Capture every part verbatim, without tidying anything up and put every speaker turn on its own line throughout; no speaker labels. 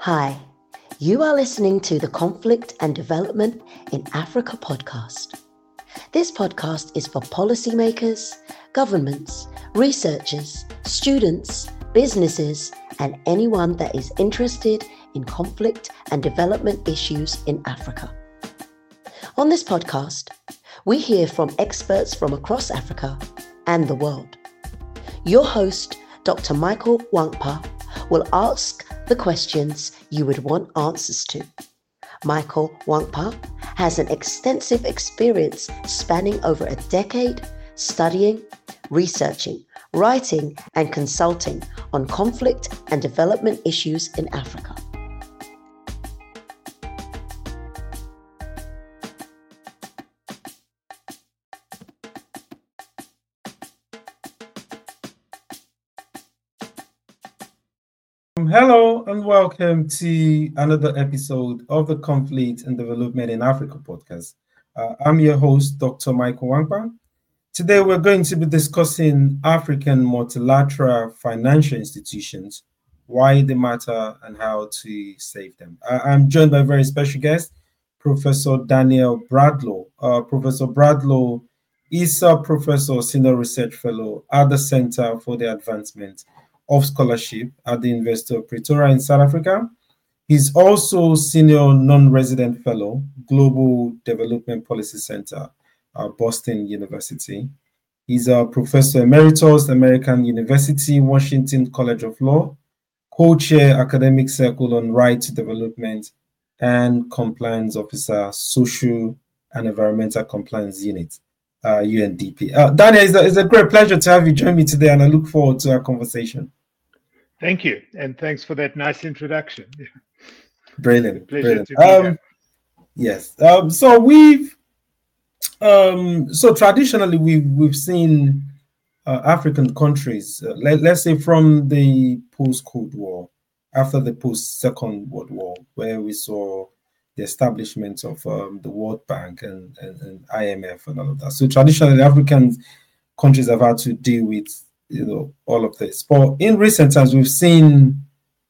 Hi, you are listening to the Conflict and Development in Africa podcast. This podcast is for policymakers, governments, researchers, students, businesses, and anyone that is interested in conflict and development issues in Africa. On this podcast, we hear from experts from across Africa and the world. Your host, Doctor Michael Wankpa, will ask the questions you would want answers to. Michael Wankpa has an extensive experience spanning over a decade studying, researching, writing, and consulting on conflict and development issues in Africa.
Hello and welcome to another episode of the Conflict and Development in Africa podcast. Uh, I'm your host, Doctor Michael Wankpa. Today we're going to be discussing African multilateral financial institutions, why they matter and how to save them. I- I'm joined by a very special guest, Professor Daniel Bradlow. Uh, Professor Bradlow is a professor, senior research fellow at the Center for the Advancement of Scholarship at the University of Pretoria in South Africa. He's also senior non-resident fellow, Global Development Policy Center at Boston University. He's a professor emeritus, American University, Washington College of Law, co-chair academic circle on right to development, and compliance officer, social and environmental compliance unit, uh, U N D P. Uh, Daniel, it's a, it's a great pleasure to have you join me today, and I look forward to our conversation.
Thank you, and thanks for that nice introduction.
Brilliant,
Pleasure
brilliant.
to be
Um,
here.
yes. Um, so we've um, so traditionally we've we've seen uh, African countries, uh, let, let's say from the post-Cold War, after the post-Second World War, where we saw the establishment of um, the World Bank and, and, and I M F and all of that. So traditionally, African countries have had to deal with you know all of this. But in recent times, we've seen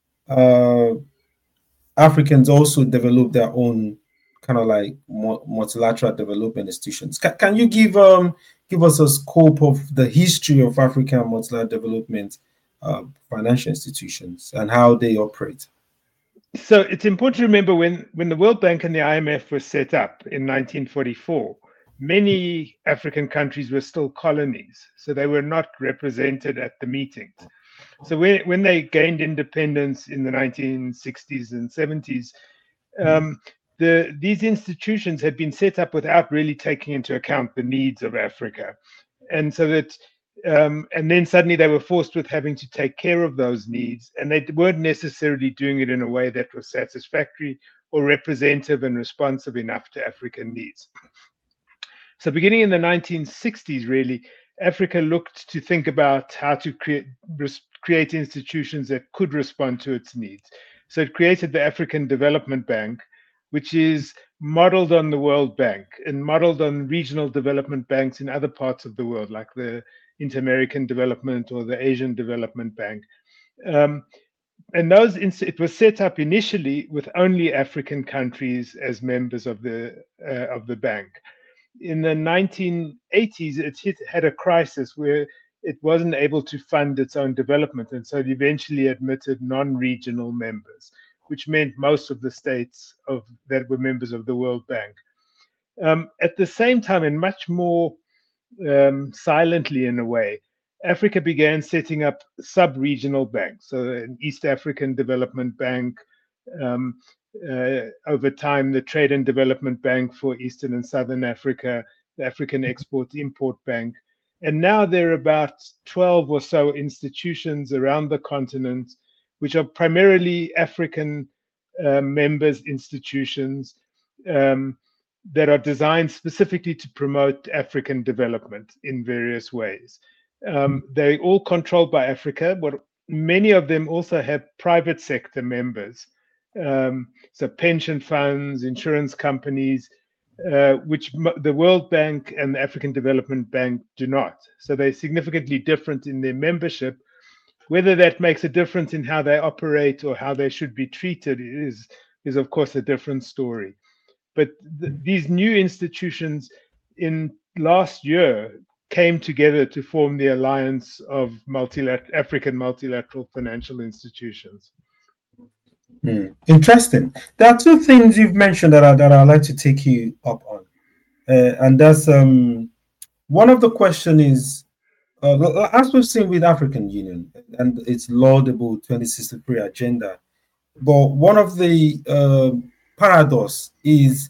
uh, Africans also develop their own kind of like multilateral development institutions. Can, can you give um give us a scope of the history of African multilateral development uh, financial institutions and how they operate?
So it's important to remember when, when the World Bank and the I M F were set up in nineteen forty-four, many African countries were still colonies, so they were not represented at the meetings. So when, when they gained independence in the nineteen sixties and seventies, um, the, these institutions had been set up without really taking into account the needs of Africa. And so that, um, and then suddenly they were forced with having to take care of those needs, and they weren't necessarily doing it in a way that was satisfactory or representative and responsive enough to African needs. So beginning in the nineteen sixties, really, Africa looked to think about how to create create institutions that could respond to its needs. So it created the African Development Bank, which is modeled on the World Bank and modeled on regional development banks in other parts of the world, like the Inter-American Development or the Asian Development Bank. Um, and those it was set up initially with only African countries as members of the uh, of the bank. In the nineteen eighties, it hit, had a crisis where it wasn't able to fund its own development, and so it eventually admitted non-regional members, which meant most of the states of that were members of the World Bank. Um, at the same time, and much more um, silently in a way, Africa began setting up sub-regional banks, so an East African Development Bank, um, uh, over time, the Trade and Development Bank for Eastern and Southern Africa, the African Export-Import Bank. And now there are about twelve or so institutions around the continent, which are primarily African uh, members institutions um, that are designed specifically to promote African development in various ways. Um, they're all controlled by Africa, but many of them also have private sector members. Um, so pension funds, insurance companies, uh, which m- the World Bank and the African Development Bank do not. So they're significantly different in their membership, Whether that makes a difference in how they operate or how they should be treated is, is of course, a different story. But th- these new institutions in last year came together to form the Alliance of Multilat- African Multilateral Financial Institutions.
Hmm. Interesting. There are two things you've mentioned that I, that I'd like to take you up on. Uh, and that's um, one of the question is, uh, as we've seen with African Union and its laudable twenty sixty-three agenda, but one of the uh, paradox is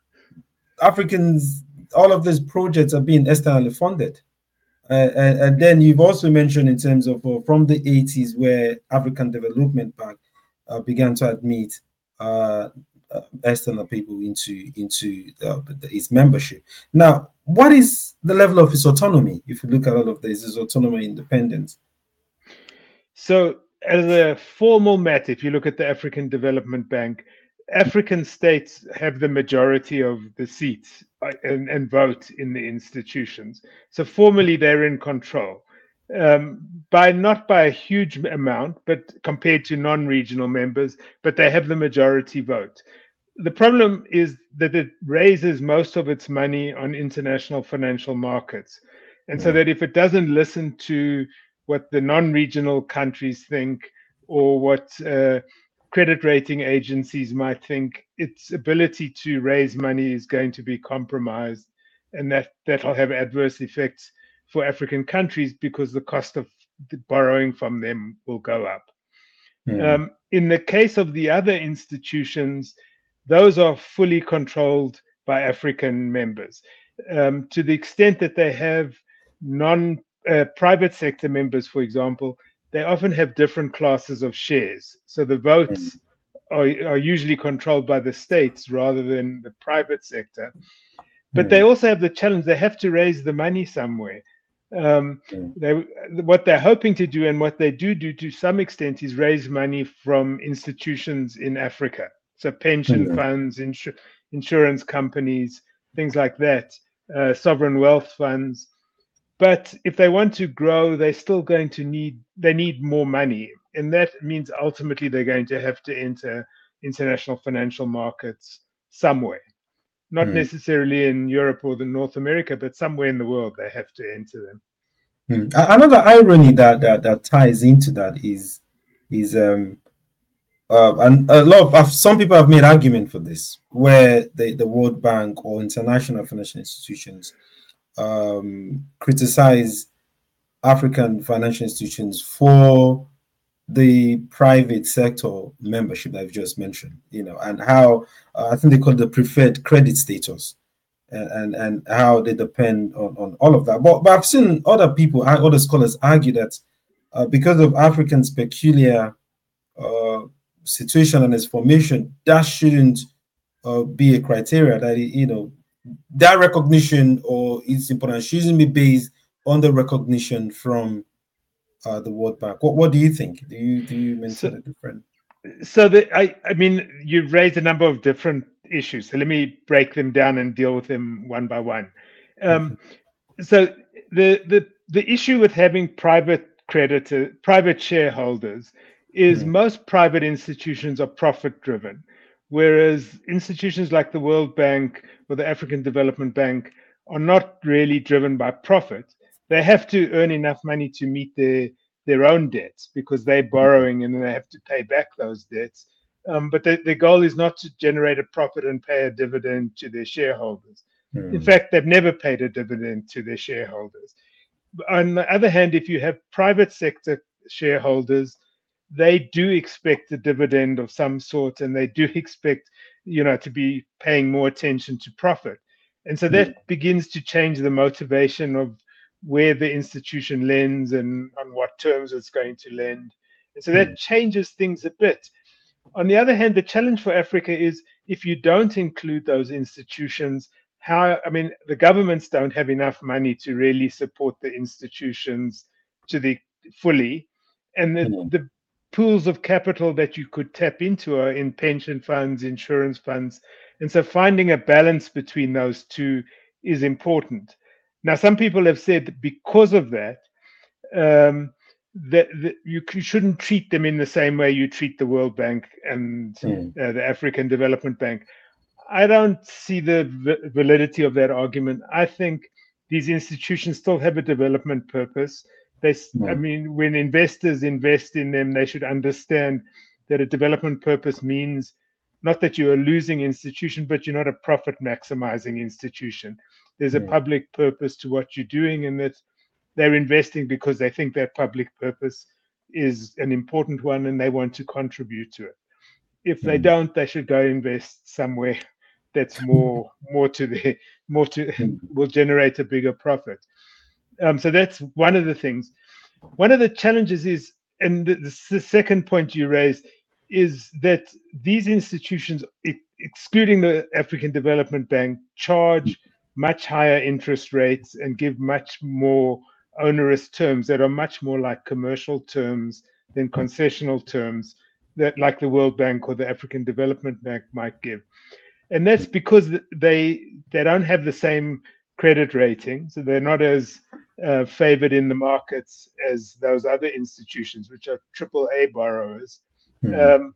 Africans, all of these projects are being externally funded. Uh, and, and then you've also mentioned in terms of uh, from the eighties where African Development Bank uh, began to admit uh, uh, external people into into uh, its membership. Now, what is the level of its autonomy? If you look at all of this, its autonomy, independence.
So, as a formal matter, if you look at the African Development Bank, African states have the majority of the seats and, and vote in the institutions. So formally, they're in control. Um, by not by a huge amount, but compared to non-regional members, but they have the majority vote. The problem is that it raises most of its money on international financial markets. And so that if it doesn't listen to what the non-regional countries think or what uh, credit rating agencies might think, its ability to raise money is going to be compromised, and that that'll have adverse effects for African countries because the cost of the borrowing from them will go up.
Mm.
Um, in the case of the other institutions, those are fully controlled by African members. Um, to the extent that they have non uh, private sector members, for example, they often have different classes of shares. So the votes are, are usually controlled by the states rather than the private sector. But they also have the challenge, they have to raise the money somewhere. Um, they, what they're hoping to do and what they do do to some extent is raise money from institutions in Africa. So pension
Mhm.
funds, insur- insurance companies, things like that, uh, sovereign wealth funds. But if they want to grow, they're still going to need, they need more money. And that means ultimately they're going to have to enter international financial markets somewhere. Not
Mm.
necessarily in Europe or the North America, but somewhere in the world they have to enter them.
Mm. A- Another irony that, that that ties into that is is um uh, and a lot of uh, some people have made argument for this, where the, the World Bank or international financial institutions um, criticize African financial institutions for the private sector membership that I've just mentioned, you know, and how uh, I think they call it the preferred credit status, and and, and how they depend on, on all of that. But, but I've seen other people, other scholars argue that uh, because of Africans' peculiar uh, situation and its formation, that shouldn't uh, be a criteria that, you know, that recognition or its importance shouldn't be based on the recognition from uh, the World Bank. What What do you think? Do you do you maintain
So,
a different?
so the, I, I mean, you've raised a number of different issues. So let me break them down and deal with them one by one. Um, so the the the issue with having private creditor, private shareholders, is
Mm.
most private institutions are profit driven, whereas institutions like the World Bank or the African Development Bank are not really driven by profit. They have to earn enough money to meet their their own debts because they're borrowing and then they have to pay back those debts. Um, but the, the goal is not to generate a profit and pay a dividend to their shareholders. In
Mm.
fact, they've never paid a dividend to their shareholders. On the other hand, if you have private sector shareholders, they do expect a dividend of some sort, and they do expect, you know, to be paying more attention to profit. And so that begins to change the motivation of where the institution lends and on what terms it's going to lend. And so that changes things a bit. On the other hand, the challenge for Africa is if you don't include those institutions, how, I mean, the governments don't have enough money to really support the institutions to the fully. And the,
Mm.
the pools of capital that you could tap into are in pension funds, insurance funds. And so finding a balance between those two is important. Now, some people have said that because of that, um, that, that you, you shouldn't treat them in the same way you treat the World Bank and
Mm.
uh, the African Development Bank. I don't see the v- validity of that argument. I think these institutions still have a development purpose. They, s- I
Mm.
mean, when investors invest in them, they should understand that a development purpose means not that you're a losing institution, but you're not a profit maximizing institution. There's a
Mm.
public purpose to what you're doing, and that they're investing because they think that public purpose is an important one and they want to contribute to it. If they
Mm.
don't, they should go invest somewhere that's more more to the more to
Mm.
will generate a bigger profit. Um, so that's one of the things. One of the challenges is, and the, the second point you raised, is that these institutions, excluding the African Development Bank, charge much higher interest rates and give much more onerous terms that are much more like commercial terms than concessional terms that like the World Bank or the African Development Bank might give. And that's because they they don't have the same credit rating, so they're not as uh, favored in the markets as those other institutions, which are triple A borrowers.
Mm.
Um,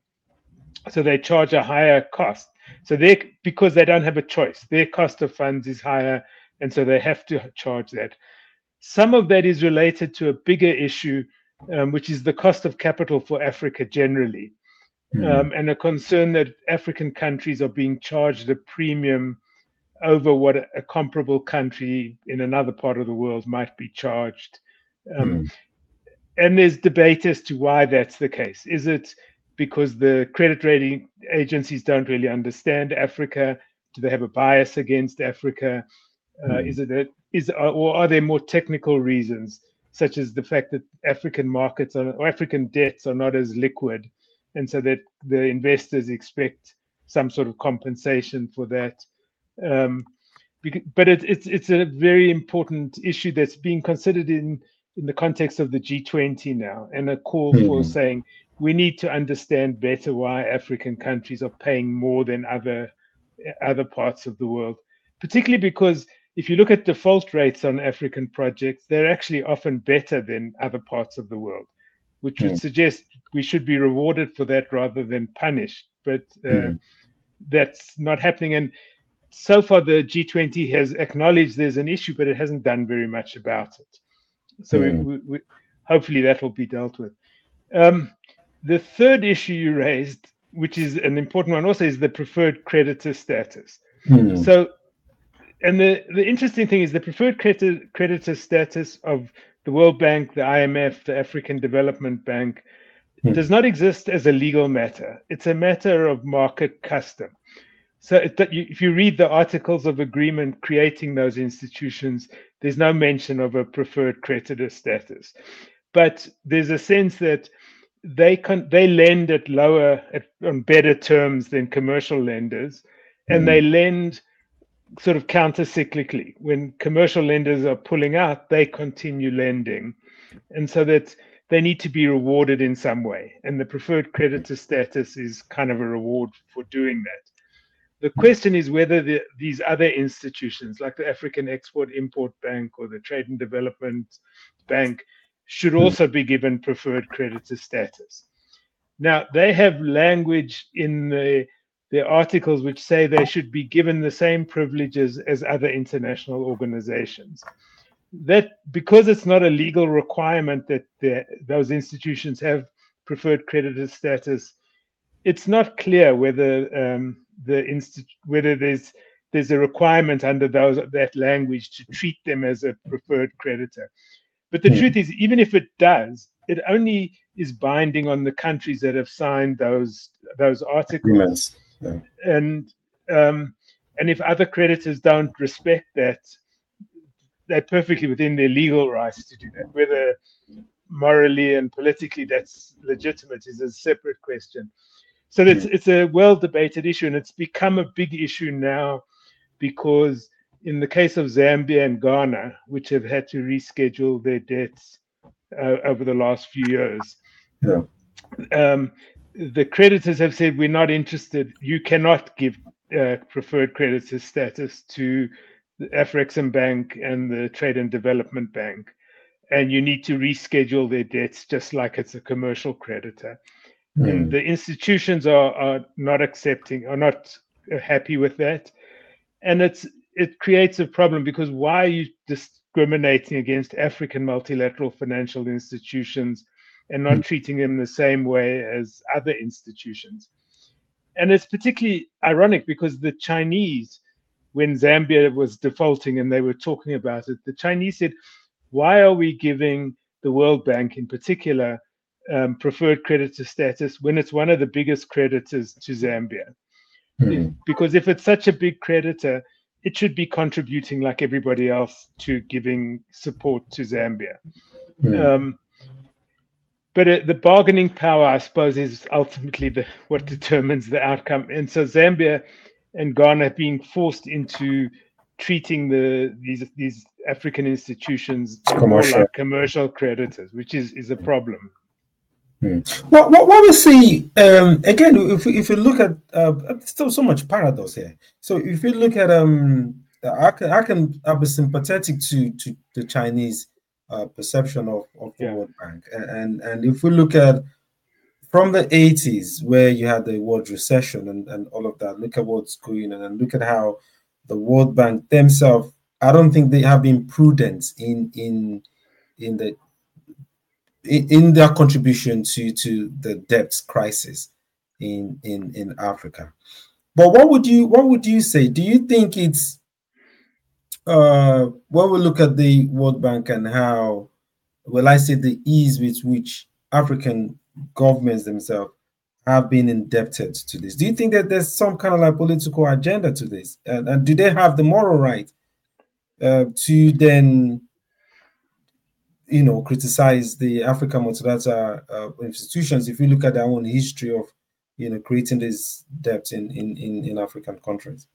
so they charge a higher cost. So they, because they don't have a choice, their cost of funds is higher, and so they have to charge that. Some of that is related to a bigger issue, um, which is the cost of capital for Africa generally,
Mm.
um, and a concern that African countries are being charged a premium over what a, a comparable country in another part of the world might be charged. Um,
Mm.
and there's debate as to why that's the case. Is it because the credit rating agencies don't really understand Africa? Do they have a bias against Africa? Uh,
Mm.
is it a, is or are there more technical reasons, such as the fact that African markets are, or African debts are not as liquid, and so that the investors expect some sort of compensation for that? Um, but it, it's it's a very important issue that's being considered in in the context of the G twenty now, and a call for
Mm.
saying we need to understand better why African countries are paying more than other other parts of the world, particularly because if you look at default rates on African projects, they're actually often better than other parts of the world, which would
Mm.
suggest we should be rewarded for that rather than punished. But uh,
Mm.
that's not happening. And so far, the G twenty has acknowledged there's an issue, but it hasn't done very much about it. So
Mm.
we, we, we, hopefully that will be dealt with. Um, the third issue you raised, which is an important one also, is the preferred creditor status.
Mm.
So, and the, the interesting thing is the preferred creditor, creditor status of the World Bank, the I M F, the African Development Bank,
Mm.
does not exist as a legal matter. It's a matter of market custom. So it, if you read the articles of agreement creating those institutions, there's no mention of a preferred creditor status. But there's a sense that they can they lend at lower, at, on better terms than commercial lenders, and
Mm.
they lend sort of counter-cyclically. When commercial lenders are pulling out, they continue lending, and so that they need to be rewarded in some way. And the preferred creditor status is kind of a reward for doing that. The question is whether the, these other institutions, like the African Export-Import Bank or the Trade and Development Bank, should also be given preferred creditor status. Now, they have language in the, their articles which say they should be given the same privileges as other international organizations. That, because it's not a legal requirement that the, those institutions have preferred creditor status, it's not clear whether um, the insti- whether there's there's a requirement under those that language to treat them as a preferred creditor. But the
Mm.
truth is, even if it does, it only is binding on the countries that have signed those those articles.
Agreements. Yeah.
And um, and if other creditors don't respect that, they're perfectly within their legal rights to do that. Whether morally and politically that's legitimate is a separate question. So it's it's a well debated issue, and it's become a big issue now because in the case of Zambia and Ghana, which have had to reschedule their debts uh, over the last few years,
Yeah.
um, the creditors have said, we're not interested. You cannot give uh, preferred creditor status to the Afrexim Bank and the Trade and Development Bank. and you need to reschedule their debts just like it's a commercial creditor. Mm. And the institutions are, are not accepting, are not happy with that. And it's it creates a problem, because why are you discriminating against African multilateral financial institutions and not mm. treating them the same way as other institutions? And it's particularly ironic because the Chinese, when Zambia was defaulting and they were talking about it, the Chinese said, why are we giving the World Bank in particular um, preferred creditor status when it's one of the biggest creditors to Zambia? Mm-hmm. Because if it's such a big creditor, it should be contributing like everybody else to giving support to Zambia. Mm-hmm. Um, but it, the bargaining power, I suppose, is ultimately the, what determines the outcome. And so Zambia and Ghana have been forced into treating the these these African institutions more like commercial creditors, which is, is a problem.
Hmm. Well, what, what we see, um, again, if we, if you look at, uh, still so much paradox here. So if you look at, um, I can, I can I'll be sympathetic to, to the Chinese uh, perception of, of the yeah. World Bank. And, and if we look at, from the eighties, where you had the world recession and, and all of that, look at what's going on, and look at how the World Bank themselves, I don't think they have been prudent in in in the in, in their contribution to, to the debt crisis in, in in Africa. But what would you what would you say? Do you think it's uh, when we look at the World Bank and how, well, I say the ease with which African governments themselves have been indebted to this, do you think that there's some kind of like political agenda to this? And, and do they have the moral right uh, to then, you know, criticize the African multilateral uh, institutions if you look at their own history of, you know, creating this debt in, in, in, in African countries?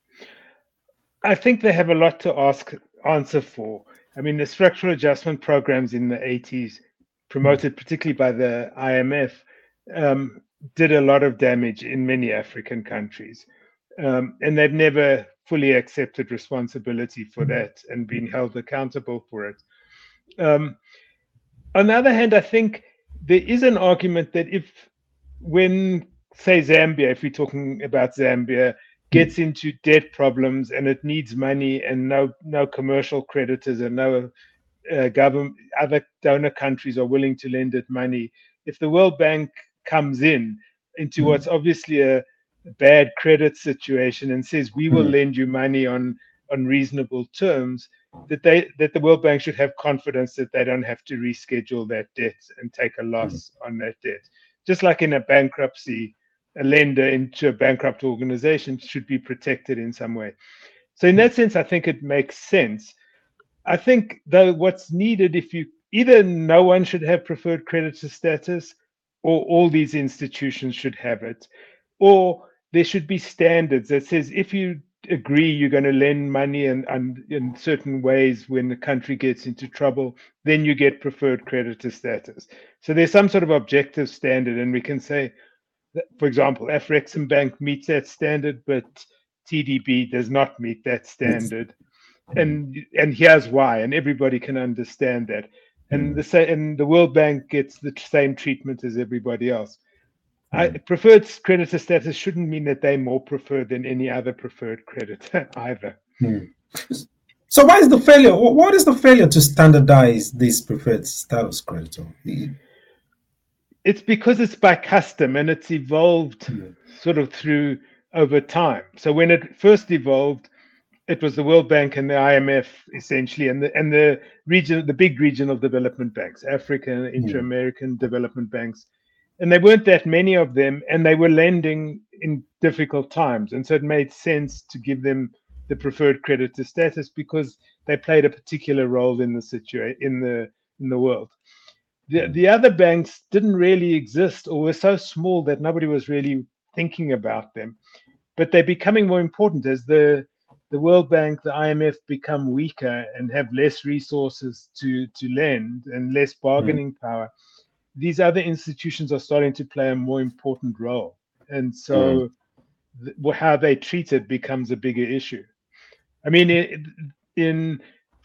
I think they have a lot to ask answer for. I mean, the structural adjustment programs in the eighties, promoted particularly by the I M F, um, did a lot of damage in many African countries. Um, and they've never fully accepted responsibility for that and been held accountable for it. Um, on the other hand, I think there is an argument that if, when, say, Zambia, if we're talking about Zambia, gets into debt problems and it needs money and no no commercial creditors and no uh, government, other donor countries are willing to lend it money, if the World Bank comes in into what's obviously a bad credit situation and says we will lend you money on on reasonable terms, that they that the World Bank should have confidence that they don't have to reschedule that debt and take a loss on that debt. Just like in a bankruptcy, a lender into a bankrupt organization should be protected in some way. So in that sense, I think it makes sense. I think, though, what's needed, if you either no one should have preferred creditor status, or all these institutions should have it, or there should be standards that says if you agree you're going to lend money and, and in certain ways when the country gets into trouble, then you get preferred creditor status. So there's some sort of objective standard, and we can say, for example, Afreximbank meets that standard, but T D B does not meet that standard, and and here's why, and everybody can understand that. And the and the World Bank gets the same treatment as everybody else. I, preferred creditor status shouldn't mean that they're more preferred than any other preferred creditor either.
So why is the failure? What is the failure to standardize this preferred status creditor?
It's because it's by custom and it's evolved mm. sort of through over time. So when it first evolved, it was the World Bank and the I M F essentially, and the and the region, the big regional development banks, African, inter-American mm. development banks, and there weren't that many of them, and they were lending in difficult times, and so it made sense to give them the preferred creditor status because they played a particular role in the situation in the in the world. The, the other banks didn't really exist or were so small that nobody was really thinking about them. But they're becoming more important as the, the World Bank, the I M F become weaker and have less resources to, to lend and less bargaining mm. power. These other institutions are starting to play a more important role. And so mm. th- how they treat it becomes a bigger issue. I mean, in, in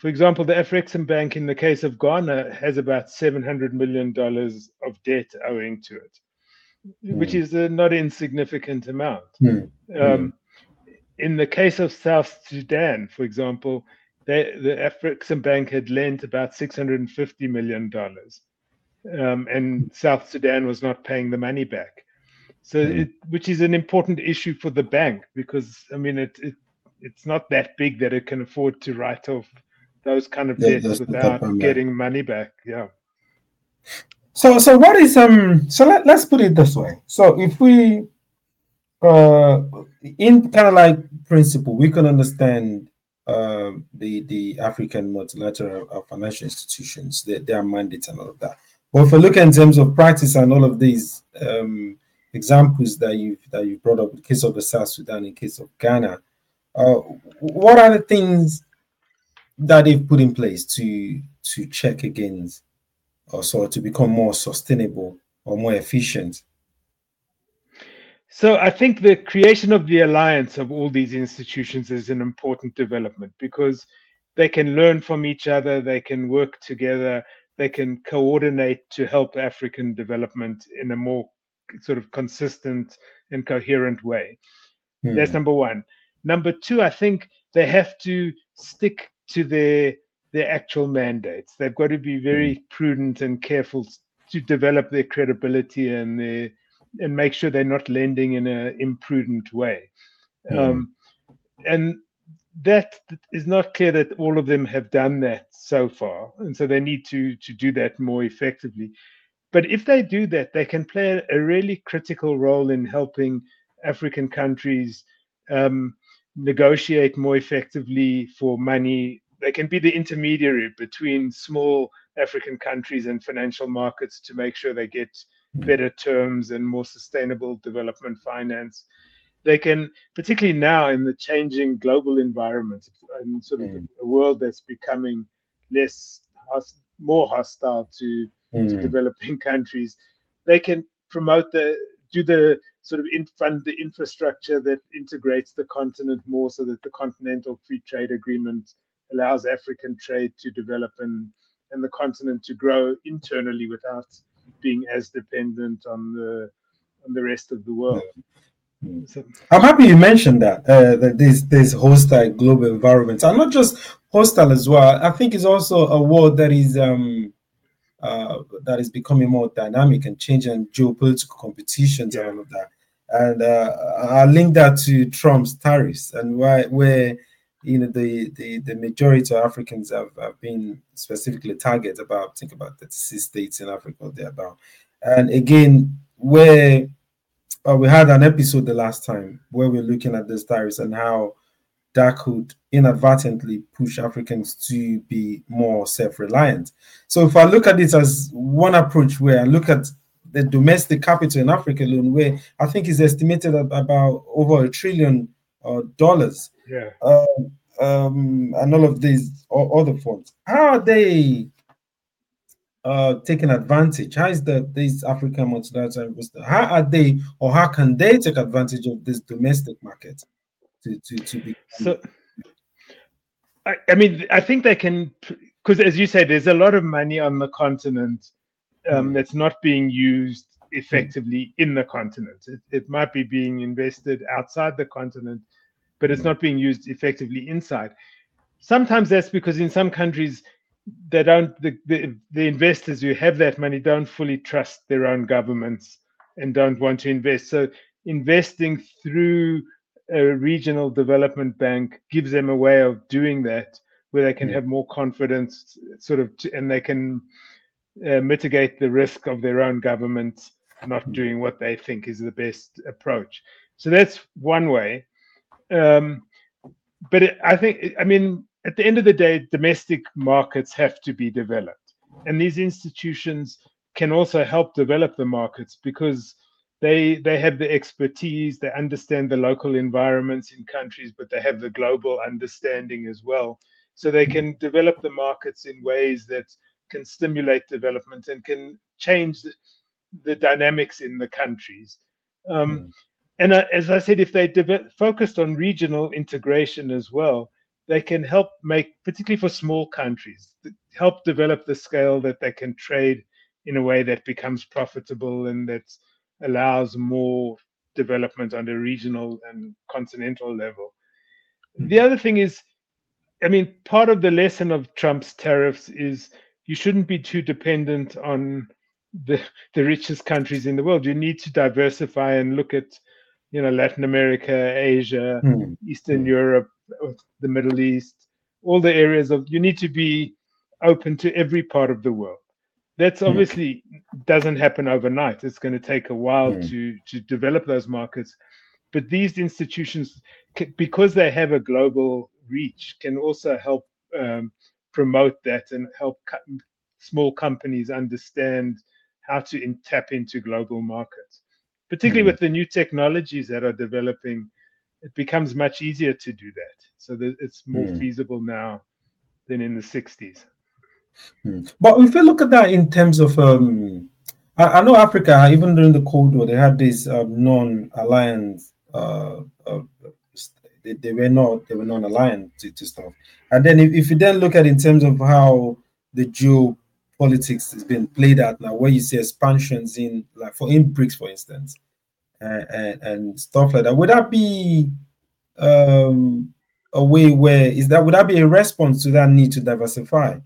For example, the Afrexim Bank, in the case of Ghana, has about seven hundred million dollars of debt owing to it, mm. which is a not insignificant amount.
Mm.
Um, in the case of South Sudan, for example, they, the Afrexim Bank had lent about six hundred fifty million dollars, um, and South Sudan was not paying the money back. So, mm. it, which is an important issue for the bank, because I mean, it, it it's not that big that it can afford to write off those kind of
yeah,
debts without getting back. money back. Yeah.
So, so what is um? So let, let's put it this way. So if we, uh, in kind of like principle, we can understand uh, the the African multilateral uh, financial institutions, their, their mandates and all of that. But if we look in terms of practice and all of these um, examples that you that you brought up, in the case of the South Sudan, in the case of Ghana, uh, what are the things that they've put in place to to check against, or so to become more sustainable or more efficient?
So I think the creation of the alliance of all these institutions is an important development, because they can learn from each other, they can work together, they can coordinate to help African development in a more sort of consistent and coherent way. Hmm. That's number one. Number two, I think they have to stick to their their actual mandates. They've got to be very hmm. prudent and careful to develop their credibility and their and make sure they're not lending in an imprudent way. Mm. Um, and that is not clear that all of them have done that so far. And so they need to, to do that more effectively. But if they do that, they can play a really critical role in helping African countries um, negotiate more effectively for money. They can be the intermediary between small African countries and financial markets to make sure they get better terms and more sustainable development finance. They can, particularly now in the changing global environment and sort of mm. a world that's becoming less, more hostile to, mm. to developing countries, they can promote the, do the sort of in, fund the infrastructure that integrates the continent more, so that the Continental Free Trade Agreement allows African trade to develop and, and the continent to grow internally without being as dependent on the on the rest of the world.
Mm. So, I'm happy you mentioned that uh, that this this hostile global environment, and not just hostile as well. I think it's also a world that is um uh, that is becoming more dynamic and changing, geopolitical competitions, yeah. and all of that. And uh, I link that to Trump's tariffs and why where you know the the, the majority of Africans have, have been specifically targeted, about think about thirty-six states in Africa they're about. And again, where uh, we had an episode the last time where we're looking at these tariffs and how that could inadvertently push Africans to be more self-reliant. So if I look at it as one approach, where I look at the domestic capital in Africa alone, where I think is estimated at about over a trillion uh, dollars,
yeah,
uh, um, and all of these all other funds, how are they uh, taking advantage? How is the these African multilateral investors? How are they, or how can they take advantage of this domestic market to to to be?
So, I, I mean, I think they can, because as you say, there's a lot of money on the continent um, mm. that's not being used effectively mm. in the continent. It, it might be being invested outside the continent, but it's mm. not being used effectively inside. Sometimes that's because in some countries, they don't, the, the, the investors who have that money don't fully trust their own governments and don't want to invest. So investing through a regional development bank gives them a way of doing that, where they can yeah. have more confidence, sort of, and they can uh, mitigate the risk of their own government not doing what they think is the best approach. So that's one way. Um, but it, I think, I mean, at the end of the day, domestic markets have to be developed. And these institutions can also help develop the markets, because they they have the expertise, they understand the local environments in countries, but they have the global understanding as well. So they can develop the markets in ways that can stimulate development and can change the, the dynamics in the countries. Um, mm. And uh, as I said, if they de- focused on regional integration as well, they can help make, particularly for small countries, help develop the scale that they can trade in a way that becomes profitable and that allows more development on a regional and continental level. Mm-hmm. The other thing is, I mean, part of the lesson of Trump's tariffs is you shouldn't be too dependent on the the richest countries in the world. You need to diversify and look at, you know, Latin America, Asia, mm. Eastern mm. Europe, the Middle East, all the areas of, you need to be open to every part of the world. That's obviously mm. doesn't happen overnight. It's going to take a while mm. to, to develop those markets. But these institutions, because they have a global reach, can also help um, promote that and help co- small companies understand how to in, tap into global markets. Particularly mm-hmm. with the new technologies that are developing, it becomes much easier to do that. So that it's more mm. feasible now than in the sixties.
Mm. But if you look at that in terms of, um, I, I know Africa, even during the Cold War, they had this um, non-alliance. Uh, uh, they, they were not, they were non-aligned to, to stuff. And then if, if you then look at in terms of how the geopolitics has been played out now, where you see expansions in, like for in BRICS, for instance, and, and, and stuff like that, would that be um, a way where is that would that be a response to that need to diversify?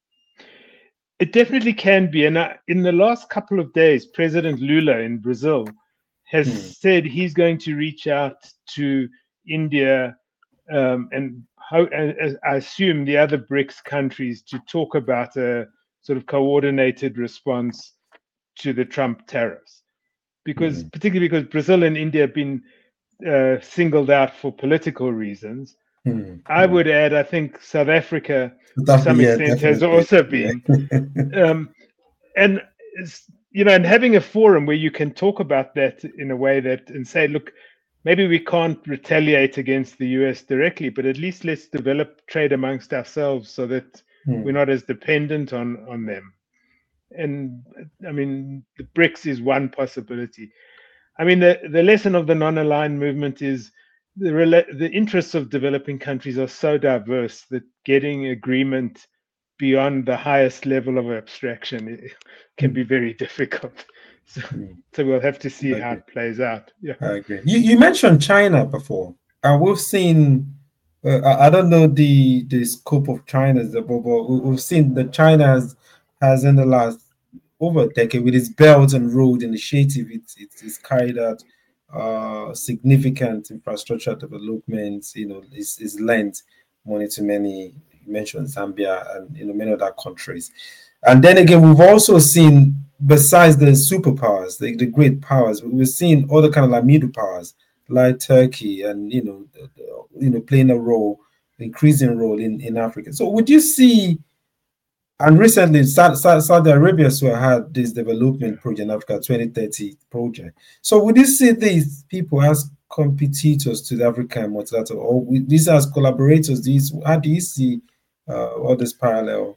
It definitely can be. And uh, in the last couple of days, President Lula in Brazil has hmm. said he's going to reach out to India um, and how, uh, I assume the other BRICS countries to talk about a sort of coordinated response to the Trump tariffs. Because hmm. particularly because Brazil and India have been uh, singled out for political reasons. Hmm. I would add, I think South Africa to some yeah, extent definitely. has also been. Yeah. um, and, you know, and having a forum where you can talk about that in a way that and say, look, maybe we can't retaliate against the U S directly, but at least let's develop trade amongst ourselves so that hmm. we're not as dependent on, on them. And I mean, the BRICS is one possibility. I mean, the, the lesson of the non-aligned movement is the rela- the interests of developing countries are so diverse that getting agreement beyond the highest level of abstraction can mm. be very difficult. So, mm. so we'll have to see how it plays out. Yeah,
I agree. You, you mentioned China before, and we've seen. Uh, I don't know the the scope of China's, but we've seen that China has, has in the last over a decade with its Belt and Road Initiative, it's it's, it's carried out uh, significant infrastructure developments. You know, it's, it's lent money to many. You mentioned Zambia and you know many other countries. And then again, we've also seen, besides the superpowers, the, the great powers, we've seen other kind of like middle powers, like Turkey, and you know, the, the, you know, playing a role, increasing role in, in Africa. So, would you see? And recently, Saudi Arabia so had this development project, Africa twenty thirty project. So, would you see these people as competitors to the African multilateral, or these as collaborators? These, how do you see uh, all this parallel?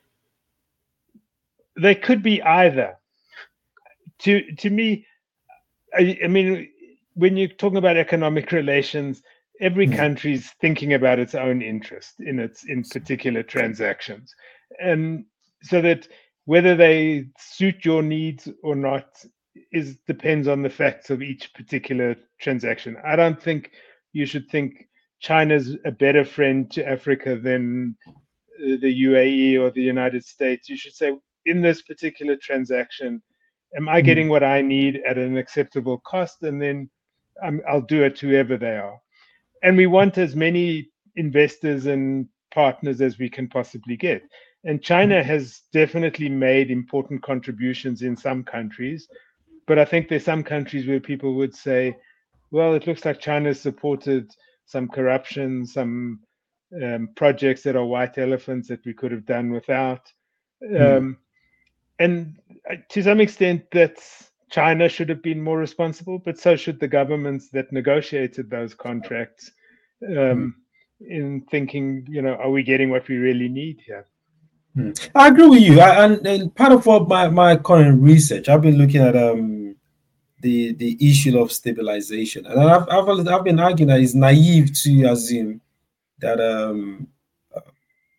They could be either. To to me, I, I mean, when you're talking about economic relations, every mm. country's thinking about its own interest in its in particular transactions, and so that whether they suit your needs or not is depends on the facts of each particular transaction. I don't think you should think China's a better friend to Africa than the U A E or the United States. You should say, in this particular transaction, am I getting what I need at an acceptable cost? And then um, I'll do it to whoever they are. And we want as many investors and partners as we can possibly get. And China has definitely made important contributions in some countries, but I think there's some countries where people would say, well, it looks like China's supported some corruption, some um, projects that are white elephants that we could have done without. Um, mm. And to some extent, that's China should have been more responsible, but so should the governments that negotiated those contracts um, mm. in thinking, you know, are we getting what we really need here?
Mm. I agree with you. I, and, and part of what my, my current research, I've been looking at um, the, the issue of stabilization. And I've, I've, I've been arguing that it's naive to assume that um,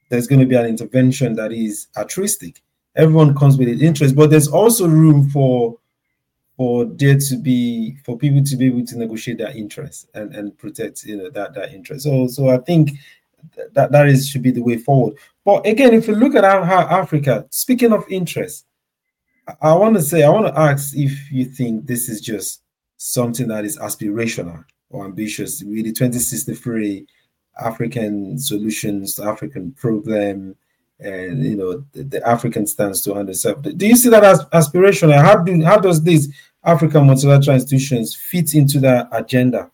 there's going to be an intervention that is altruistic. Everyone comes with an interest, but there's also room for for there to be for people to be able to negotiate their interests and, and protect, you know, that that interest. So so I think that that is should be the way forward. But again, if you look at how, how Africa, speaking of interest, I, I want to say I want to ask if you think this is just something that is aspirational or ambitious. Really, twenty sixty-three African solutions to African problem, and you know the, the African stance to underserved. Do you see that as aspirational? How do how does these African multilateral institutions fit into that agenda?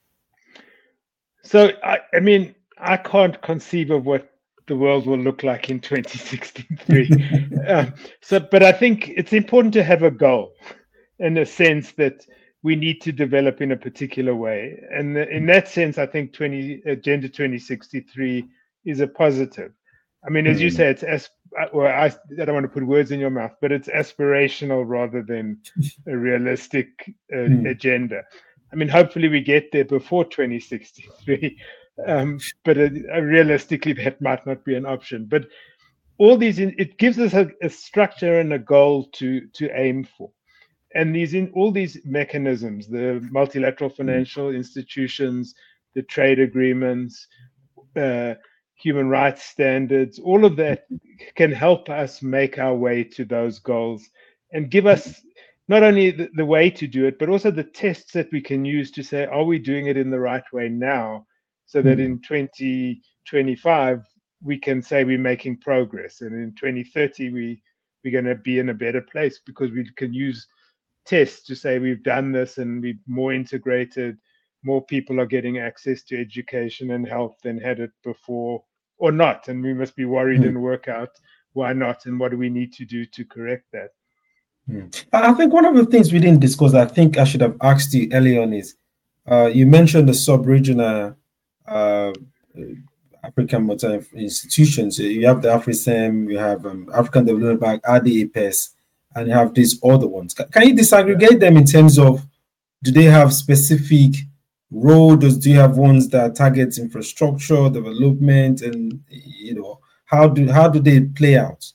So I, I mean, I can't conceive of what the world will look like in twenty sixty-three. um, so, but I think it's important to have a goal, in a sense that we need to develop in a particular way, and in that sense, I think twenty Agenda twenty sixty-three is a positive. I mean, as mm. you say, it's as well, I, I don't want to put words in your mouth, but it's aspirational rather than a realistic uh, mm. agenda. I mean, hopefully we get there before twenty sixty-three, um, but uh, realistically that might not be an option. But all these, it gives us a, a structure and a goal to to aim for. And these in all these mechanisms, the multilateral financial mm. institutions, the trade agreements, uh, human rights standards, all of that can help us make our way to those goals and give us not only the, the way to do it, but also the tests that we can use to say, are we doing it in the right way now? So that mm. in twenty twenty-five, we can say we're making progress. And in twenty thirty, we, we're going to be in a better place because we can use tests to say we've done this and we're more integrated, more people are getting access to education and health than had it before, or not. And we must be worried mm. and work out why not and what do we need to do to correct that.
Mm. I think one of the things we didn't discuss, I think I should have asked you early on, is uh, you mentioned the sub-regional uh, African multi institutions. You have the AfriSem, you have um, African Development Bank, R D A P E S, and you have these other ones. Can you disaggregate them in terms of, do they have specific roles? Do you have ones that target infrastructure, development, and you know, how do how do they play out?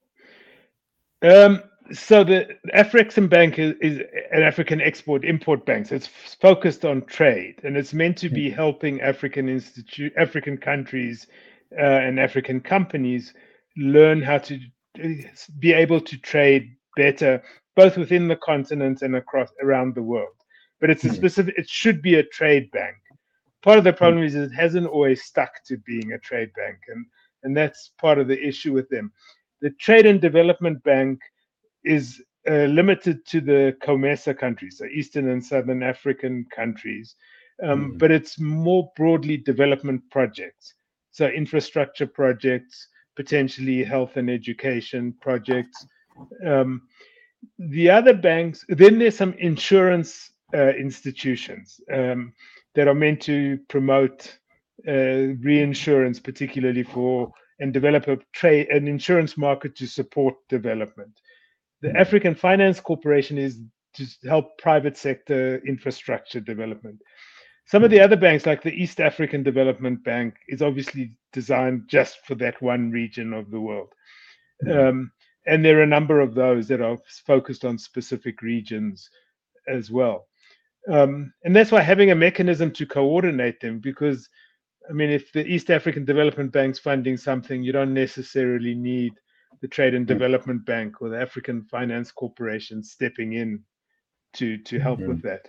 Um, so the AfriXim Bank is, is an African export-import bank. So it's focused on trade, and it's meant to be helping African institute, African countries, uh, and African companies learn how to be able to trade better, both within the continent and across around the world. But it's a specific, it should be a trade bank. Part of the problem is it hasn't always stuck to being a trade bank, and, and that's part of the issue with them. The Trade and Development Bank is uh, limited to the COMESA countries, so Eastern and Southern African countries, um, mm. but it's more broadly development projects. So infrastructure projects, potentially health and education projects. Um, the other banks, then there's some insurance uh, institutions um, that are meant to promote uh, reinsurance, particularly for, and develop a trade, an insurance market to support development. The African Finance Corporation is to help private sector infrastructure development. Some of the other banks, like the East African Development Bank, is obviously designed just for that one region of the world. Um, and there are a number of those that are focused on specific regions as well. Um, and that's why having a mechanism to coordinate them, because, I mean, if the East African Development Bank's funding something, you don't necessarily need the Trade and Development Bank or the African Finance Corporation stepping in to, to help mm-hmm. with that.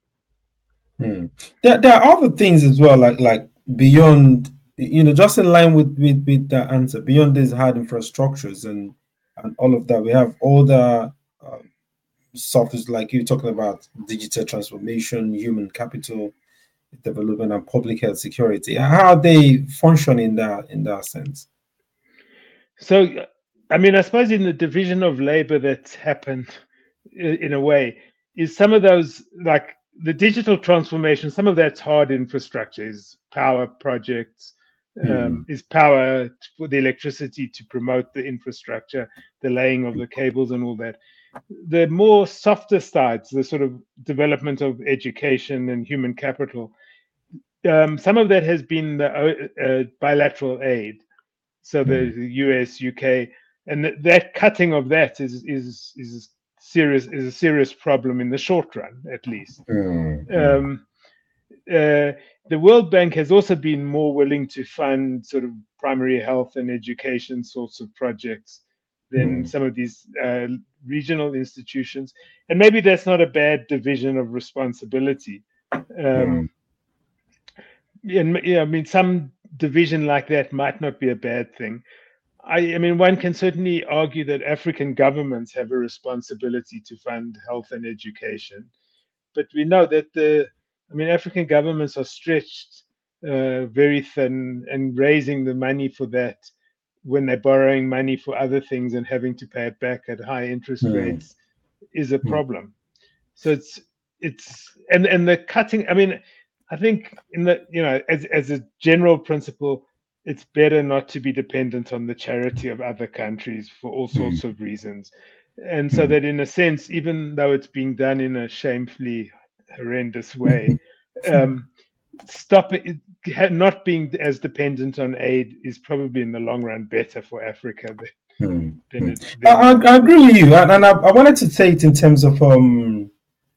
Hmm. There, there are other things as well, like like beyond, you know, just in line with with, with the answer, beyond these hard infrastructures and and all of that, we have all the uh, softwares like you're talking about, digital transformation, human capital development, and public health security. How are they function in that in that sense?
So, I mean, I suppose in the division of labor that's happened in a way is some of those, like the digital transformation, some of that's hard infrastructure, is power projects, mm. um, is power for the electricity to promote the infrastructure, the laying of the cables and all that. The more softer sides, the sort of development of education and human capital, um, some of that has been the uh, bilateral aid. So the, the U S, U K, and th- that cutting of that is is is serious is a serious problem in the short run, at least.
Mm-hmm.
Um, uh, the World Bank has also been more willing to fund sort of primary health and education sorts of projects than
Mm.
some of these uh, regional institutions, and maybe that's not a bad division of responsibility. Um,
Mm.
and yeah, I mean, some division like that might not be a bad thing. I, I mean, one can certainly argue that African governments have a responsibility to fund health and education, but we know that the, I mean, African governments are stretched uh, very thin, and raising the money for that when they're borrowing money for other things and having to pay it back at high interest
Mm.
rates is a
Mm.
problem. So it's it's and and the cutting. I mean, I think in the you know as as a general principle, it's better not to be dependent on the charity of other countries for all sorts of reasons. And so
Mm.
that in a sense, even though it's being done in a shamefully horrendous way, um, stop it, it not being as dependent on aid is probably in the long run better for Africa than,
Mm.
than
Mm.
it.
I,
Than,
I, I agree with you, and, and I, I wanted to say it in terms of um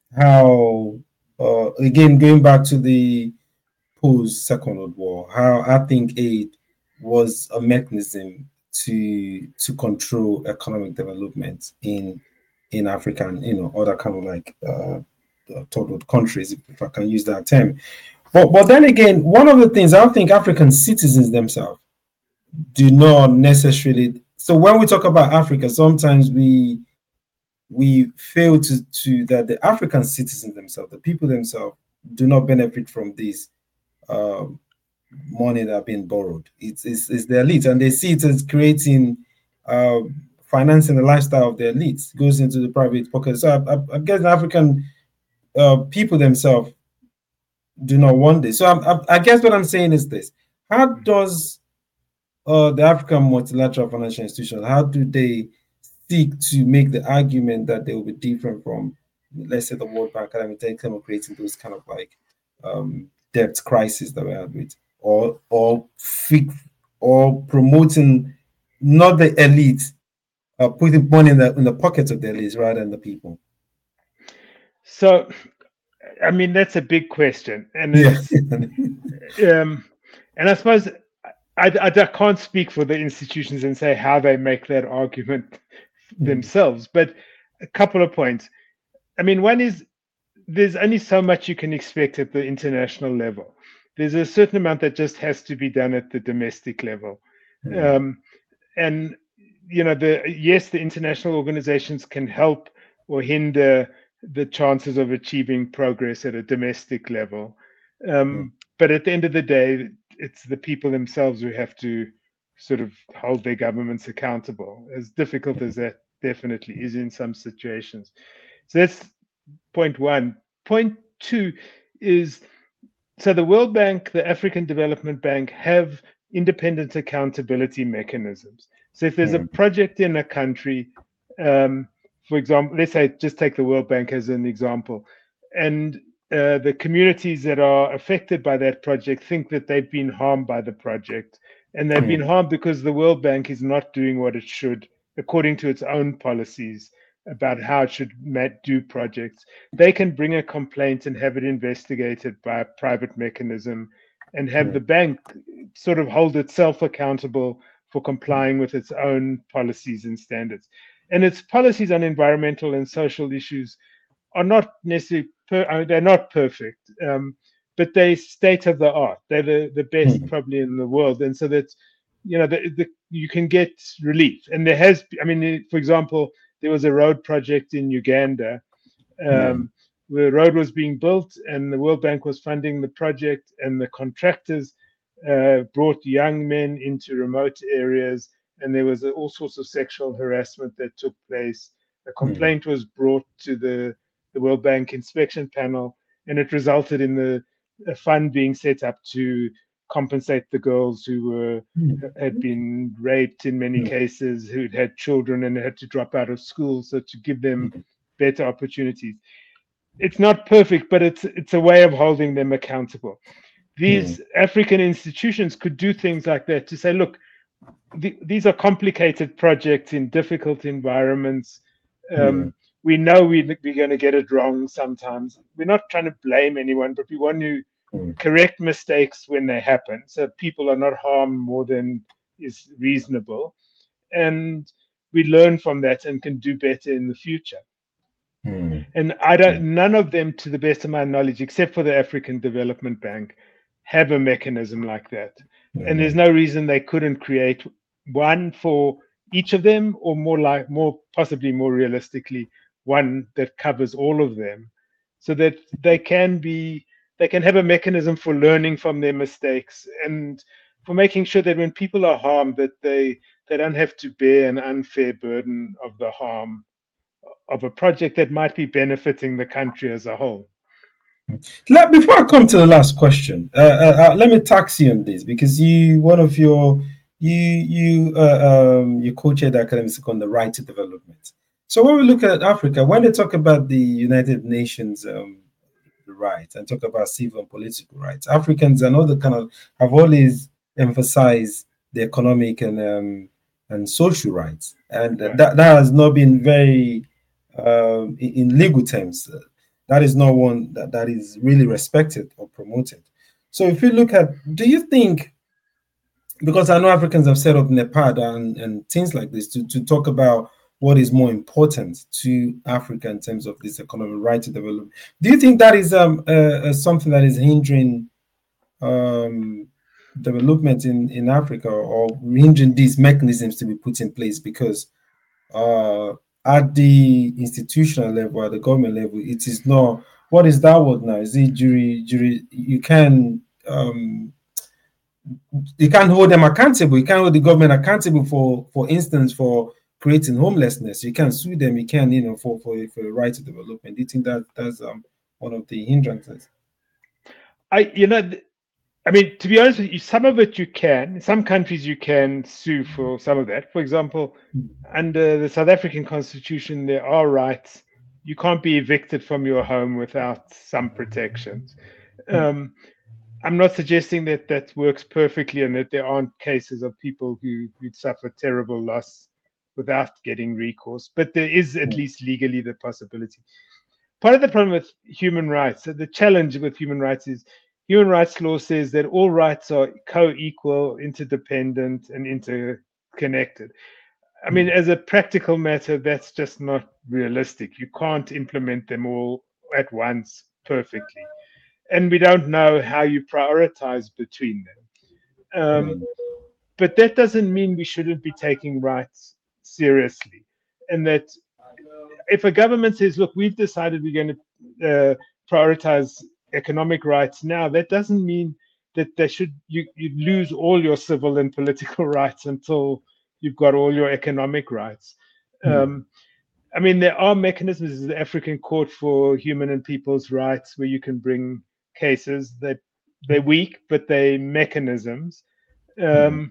how uh, again going back to the post Second World War, how I think aid was a mechanism to to control economic development in in Africa and you know other kind of like uh, third world countries, if I can use that term. But but then again, one of the things I think African citizens themselves do not necessarily. So when we talk about Africa, sometimes we we fail to to that the African citizens themselves, the people themselves, do not benefit from this uh, money that are being borrowed. It's, it's it's the elite, and they see it as creating, uh, financing the lifestyle of the elites. It goes into the private pocket. So I, I, I guess the African uh, people themselves do not want this. So I, I, I guess what I'm saying is this: how does uh, the African multilateral financial institutions, how do they seek to make the argument that they will be different from, let's say, the World Bank, Academic Technical, creating those kind of like um, debt crisis that we had with, or or fix, or promoting not the elite, uh, putting money in the in the pockets of the elites rather than the people.
so, I mean, that's a big question, and
Yeah.
it's um, and I suppose I, I, I can't speak for the institutions and say how they make that argument themselves, but a couple of points. I mean, one is there's only so much you can expect at the international level. There's a certain amount that just has to be done at the domestic level.
Mm.
Um, and, you know, the yes, the international organizations can help or hinder the chances of achieving progress at a domestic level. Um, but at the end of the day, it's the people themselves who have to sort of hold their governments accountable, as difficult as that definitely is in some situations. So that's point one. Point two is so the World Bank, the African Development Bank have independent accountability mechanisms. So if there's a
Mm.
project in a country, um, for example, let's say just take the World Bank as an example, and uh, the communities that are affected by that project think that they've been harmed by the project, and they've been
Mm.
harmed because the World Bank is not doing what it should according to its own policies about how it should do projects. They can bring a complaint and have it investigated by a private mechanism, and have
Mm.
the bank sort of hold itself accountable for complying with its own policies and standards. And its policies on environmental and social issues are not necessarily per, I mean, they're not perfect, um, but they're state of the art. They're the, the best
Mm.
probably in the world, and so that you know the, the, you can get relief. And there has, I mean, for example, there was a road project in Uganda um,
Mm.
where the road was being built, and the World Bank was funding the project, and the contractors uh, brought young men into remote areas, and there was all sorts of sexual harassment that took place. A complaint was brought to the, the World Bank inspection panel, and it resulted in the a fund being set up to compensate the girls who were had been raped in many cases, who'd had children and had to drop out of school, so to give them better opportunities. It's not perfect, but it's it's a way of holding them accountable. These African institutions could do things like that to say, look, the, these are complicated projects in difficult environments. Um,
Yeah.
We know we, we're going to get it wrong sometimes. We're not trying to blame anyone, but we want to
Mm.
correct mistakes when they happen, so people are not harmed more than is reasonable, and we learn from that and can do better in the future.
Mm.
And I don't,
Yeah.
none of them, to the best of my knowledge, except for the African Development Bank, have a mechanism like that.
Yeah.
And there's no reason they couldn't create one for each of them, or more like, more possibly more realistically, one that covers all of them, so that they can be, they can have a mechanism for learning from their mistakes, and for making sure that when people are harmed, that they they don't have to bear an unfair burden of the harm of a project that might be benefiting the country as a whole.
Let, before I come to the last question, uh, uh, uh, let me tax you on this, because you, one of your, you, you, uh, um, you co-chaired academics on the right to development. So when we look at Africa, when they talk about the United Nations um, rights and talk about civil and political rights, Africans and other kind of have always emphasized the economic and um, and social rights, and
Right.
that that has not been very um, in, in legal terms. Uh, that is not one that, that is really respected or promoted. So if you look at, do you think, because I know Africans have set up NEPAD and, and things like this to, to talk about what is more important to Africa in terms of this economic right to develop. Do you think that is um, uh, uh, something that is hindering um, development in, in Africa, or hindering these mechanisms to be put in place? Because uh, at the institutional level, at the government level, it is not, what is that word now? Is it jury, jury, you can, um, you can't hold them accountable. You can't hold the government accountable for, for instance, for creating homelessness. You can't sue them. You can, you know, for for for the right to development. Do you think that that's um one of the hindrances?
I, you know, I mean, to be honest with you, some of it you can. In some countries you can sue for some of that. For example, under the South African Constitution, there are rights. You can't be evicted from your home without some protections. Um, I'm not suggesting that that works perfectly and that there aren't cases of people who who suffer terrible loss without getting recourse, but there is at least legally the possibility. Part of the problem with human rights, the challenge with human rights is human rights law says that all rights are co-equal, interdependent, and interconnected. I mean, as a practical matter, that's just not realistic. You can't implement them all at once perfectly. And we don't know how you prioritize between them. Um, but that doesn't mean we shouldn't be taking rights seriously. And that if a government says, look, we've decided we're going to uh, prioritize economic rights now, that doesn't mean that they should you, you lose all your civil and political rights until you've got all your economic rights. Um, I mean, there are mechanisms, the African Court for Human and People's Rights, where you can bring cases. That they're weak, but they're mechanisms. Um,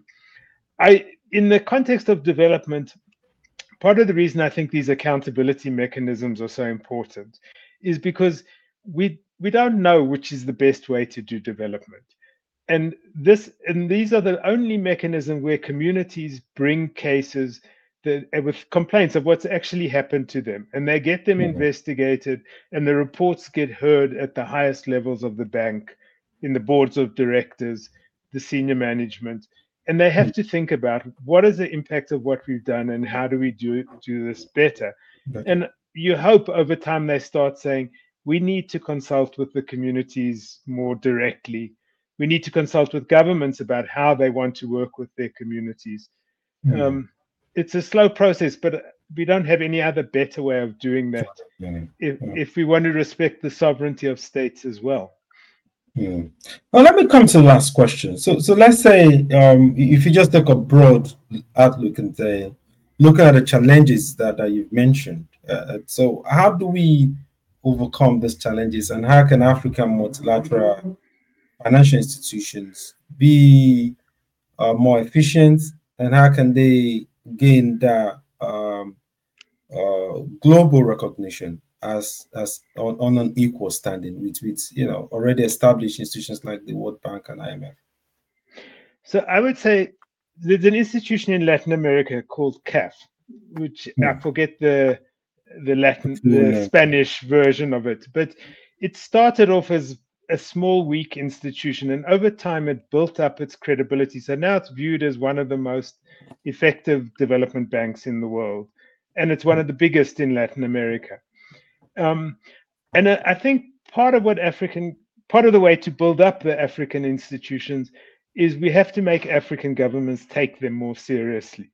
I, in the context of development, part of the reason I think these accountability mechanisms are so important is because we we don't know which is the best way to do development. And this and these are the only mechanism where communities bring cases that, with complaints of what's actually happened to them, and they get them investigated, and the reports get heard at the highest levels of the bank, in the boards of directors, the senior management, and they have to think about what is the impact of what we've done and how do we do do this better. And you hope over time they start saying, we need to consult with the communities more directly. We need to consult with governments about how they want to work with their communities. Um, it's a slow process, but we don't have any other better way of doing that if, if we want to respect the sovereignty of states as well.
Yeah. Well, let me come to the last question. So, so let's say um, if you just take a broad outlook and say, looking at the challenges that, that you've mentioned, uh, so how do we overcome these challenges, and how can African multilateral financial institutions be uh, more efficient, and how can they gain that um, uh, global recognition as as on, on an equal standing with with you know already established institutions like the World Bank and I M F?
So I would say there's an institution in Latin America called C A F, which mm. I forget the the Latin, the yeah. Spanish version of it, but it started off as a small, weak institution, and over time it built up its credibility. So now it's viewed as one of the most effective development banks in the world, and it's one of the biggest in Latin America. Um, and I think part of what African, part of the way to build up the African institutions is we have to make African governments take them more seriously.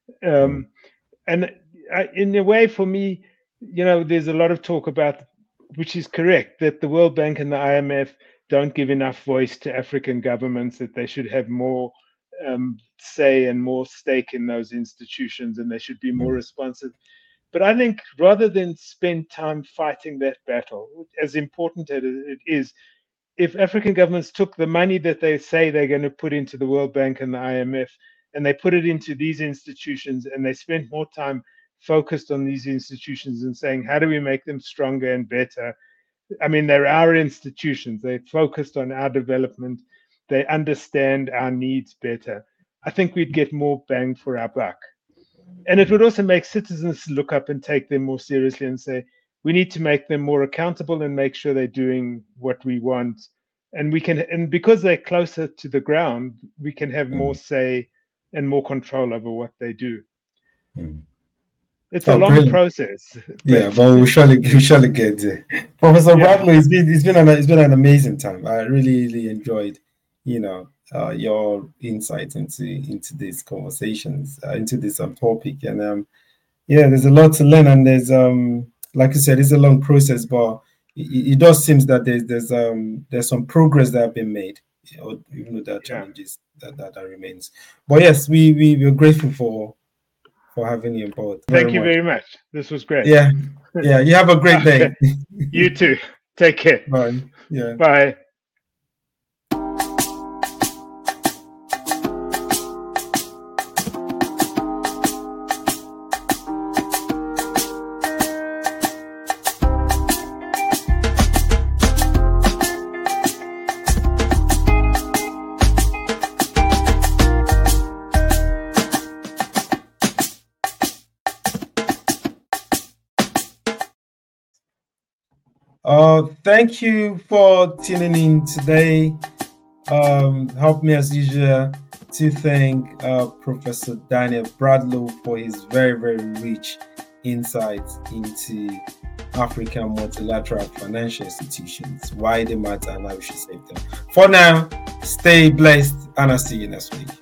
Um, and I, in a way, for me, you know, there's a lot of talk about, which is correct, that the World Bank and the I M F don't give enough voice to African governments, that they should have more um, say and more stake in those institutions, and they should be more responsive. But I think rather than spend time fighting that battle, as important as it is, if African governments took the money that they say they're going to put into the World Bank and the I M F, and they put it into these institutions, and they spent more time focused on these institutions and saying, how do we make them stronger and better? I mean, they're our institutions. They're focused on our development. They understand our needs better. I think we'd get more bang for our buck. And it would also make citizens look up and take them more seriously and say, we need to make them more accountable and make sure they're doing what we want. And we can, and because they're closer to the ground, we can have more say and more control over what they do.
Mm.
It's oh, a long brilliant. process.
Yeah, but we surely we surely get there. Professor yeah. Bradlow, it's been it's been an it's been an amazing time. I really really enjoyed, you know, uh, your insight into into these conversations, uh, into this um, topic, and um, yeah, there's a lot to learn, and there's um, like you said, it's a long process, but it, it does seem that there's there's um there's some progress that have been made, you know, even though there are challenges yeah. that, that that remains. But yes, we we we're grateful for. for having you on board.
Thank very you much. very much. This was great.
Yeah. Yeah. You have a great day.
You too. Take care.
Bye. Yeah.
Bye.
Uh, thank you for tuning in today. Um, help me as usual to thank uh, Professor Daniel Bradlow for his very, very rich insights into African multilateral financial institutions, why they matter and how we should save them. For now, stay blessed and I'll see you next week.